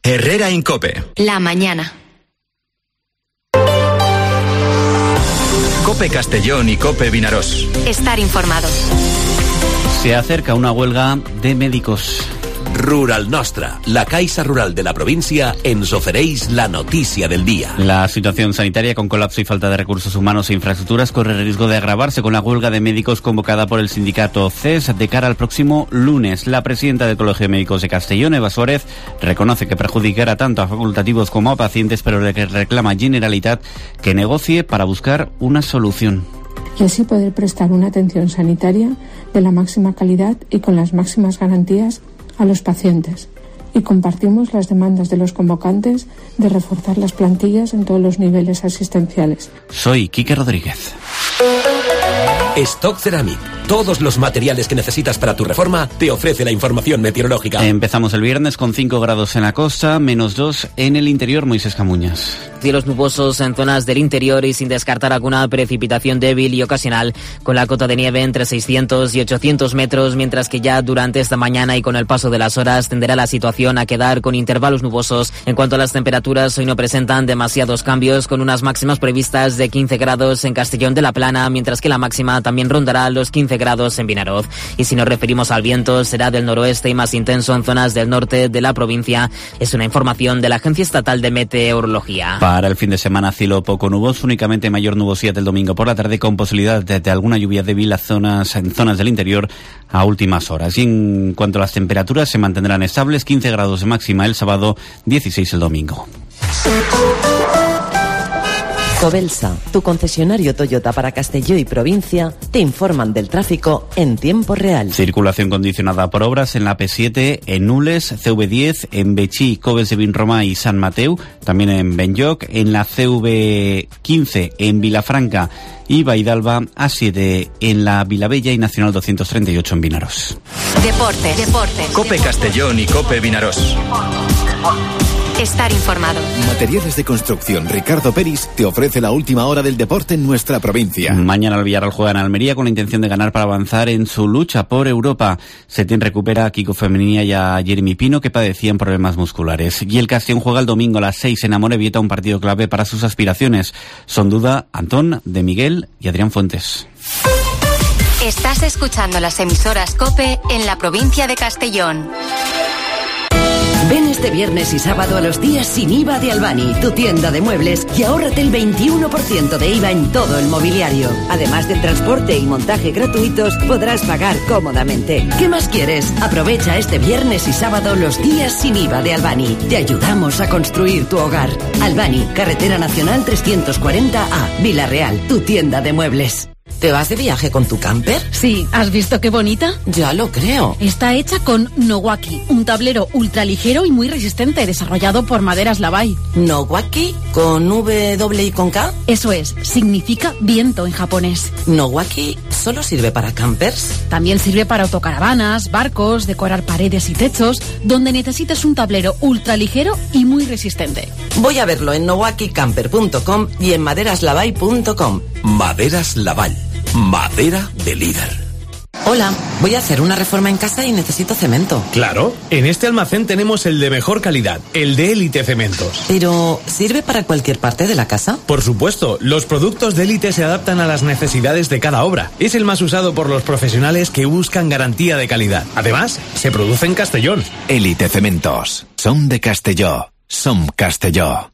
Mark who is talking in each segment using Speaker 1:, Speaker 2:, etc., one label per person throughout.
Speaker 1: Herrera en COPE.
Speaker 2: La mañana.
Speaker 1: COPE Castellón y COPE Vinaròs.
Speaker 2: Estar informado.
Speaker 3: Se acerca una huelga de médicos.
Speaker 4: Rural Nostra, la Caixa Rural de la província, ens ofereix la notícia del día.
Speaker 3: La situación sanitaria con colapso y falta de recursos humanos e infraestructuras corre el riesgo de agravarse con la huelga de médicos convocada por el sindicato CES de cara al próximo lunes. La presidenta del Colegio de Médicos de Castellón, Eva Suárez, reconoce que perjudicará tanto a facultativos como a pacientes, pero reclama a Generalitat que negocie para buscar una solución.
Speaker 5: Y así poder prestar una atención sanitaria de la máxima calidad y con las máximas garantías a los pacientes. Y compartimos las demandas de los convocantes de reforzar las plantillas en todos los niveles asistenciales.
Speaker 3: Soy Quique Rodríguez.
Speaker 4: Stock Ceramic. Todos los materiales que necesitas para tu reforma te ofrece la información meteorológica.
Speaker 3: Empezamos el viernes con 5 grados en la costa, -2 en el interior. Moisés Camuñas.
Speaker 6: Cielos nubosos en zonas del interior y sin descartar alguna precipitación débil y ocasional, con la cota de nieve entre 600 y 800 metros, mientras que ya durante esta mañana y con el paso de las horas tenderá la situación a quedar con intervalos nubosos. En cuanto a las temperaturas, hoy no presentan demasiados cambios, con unas máximas previstas de 15 grados en Castellón de la Plana, mientras que la máxima también rondará los 15 grados en Vinaròs. Y si nos referimos al viento, será del noroeste y más intenso en zonas del norte de la provincia. Es una información de la Agencia Estatal de Meteorología.
Speaker 3: Para el fin de semana, cielo poco nuboso, únicamente mayor nubosidad el domingo por la tarde, con posibilidad de alguna lluvia débil en zonas del interior a últimas horas. Y en cuanto a las temperaturas, se mantendrán estables, 15 grados de máxima el sábado, 16 el domingo.
Speaker 7: Cobelsa, tu concesionario Toyota para Castelló y provincia, te informan del tráfico en tiempo real.
Speaker 3: Circulación condicionada por obras en la P7, en Nules, CV10, en Betxí, Coves de Vinromà y San Mateu, también en Benlloc, en la CV15 en Vilafranca y Vaidalba, A7 en la Vilavella y Nacional 238 en Vinaròs.
Speaker 2: Deportes.
Speaker 1: COPE Castellón y COPE Vinaròs.
Speaker 2: Estar informado.
Speaker 8: Materiales de construcción Ricardo Peris te ofrece la última hora del deporte en nuestra provincia.
Speaker 3: Mañana el Villarreal juega en Almería con la intención de ganar para avanzar en su lucha por Europa. Setién recupera a Kiko Femenía y a Jeremy Pino, que padecían problemas musculares. Y el Castellón juega el domingo a las 6 en Amorebieta, un partido clave para sus aspiraciones. Son duda Antón, De Miguel y Adrián Fuentes.
Speaker 2: Estás escuchando las emisoras COPE en la provincia de Castellón.
Speaker 9: Ven este viernes y sábado a los días sin IVA de Albani, tu tienda de muebles, y ahórrate el 21% de IVA en todo el mobiliario. Además del transporte y montaje gratuitos, podrás pagar cómodamente. ¿Qué más quieres? Aprovecha este viernes y sábado los días sin IVA de Albani. Te ayudamos a construir tu hogar. Albani, Carretera Nacional 340A, Vila-real, tu tienda de muebles.
Speaker 10: ¿Te vas de viaje con tu camper?
Speaker 11: Sí, ¿has visto qué bonita?
Speaker 10: Ya lo creo.
Speaker 11: Está hecha con Nowaki, un tablero ultraligero y muy resistente, desarrollado por Maderas Lavai.
Speaker 10: ¿Nowaki? ¿Con W y con K?
Speaker 11: Eso es, significa viento en japonés.
Speaker 10: ¿Nowaki solo sirve para campers?
Speaker 11: También sirve para autocaravanas, barcos, decorar paredes y techos, donde necesites un tablero ultraligero y muy resistente.
Speaker 10: Voy a verlo en nowakicamper.com y en maderaslavai.com.
Speaker 4: Maderas Laval. Madera de líder.
Speaker 10: Hola, voy a hacer una reforma en casa y necesito cemento.
Speaker 12: Claro, en este almacén tenemos el de mejor calidad, el de Élite Cementos.
Speaker 10: ¿Pero sirve para cualquier parte de la casa?
Speaker 12: Por supuesto, los productos de Élite se adaptan a las necesidades de cada obra. Es el más usado por los profesionales que buscan garantía de calidad. Además, se produce en Castellón.
Speaker 8: Élite Cementos. Som de Castelló. Som Castelló.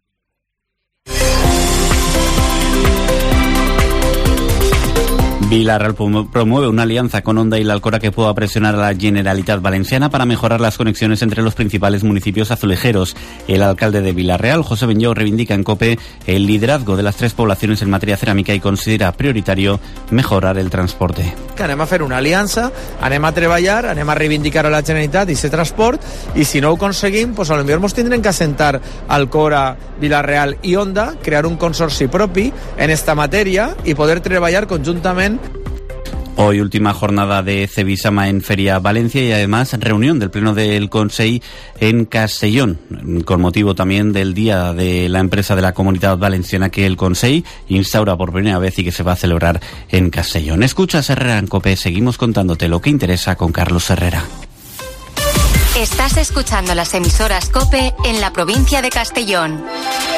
Speaker 3: Villarreal promueve una alianza con Honda y la Alcora que pueda presionar a la Generalitat Valenciana para mejorar las conexiones entre los principales municipios azulejeros. El alcalde de Vila-real, José Benlloch, reivindica en COPE el liderazgo de las tres poblaciones en materia cerámica y considera prioritario mejorar el transporte.
Speaker 13: Que anem a fer una aliança, anem a treballar, anem a reivindicar a la Generalitat i ser transport, i si no ho aconseguim, pues a lo millor ens tindrem que assentar Alcora, Vila-real i Honda, crear un consorci propi en esta matèria i poder treballar conjuntament.
Speaker 3: Hoy última jornada de Cebisama en Feria Valencia y además reunión del Pleno del Consell en Castellón, con motivo también del Día de la Empresa de la Comunidad Valenciana que el Consell instaura por primera vez y que se va a celebrar en Castellón. Escuchas Herrera en COPE, seguimos contándote lo que interesa con Carlos Herrera.
Speaker 2: Estás escuchando las emisoras COPE en la provincia de Castellón.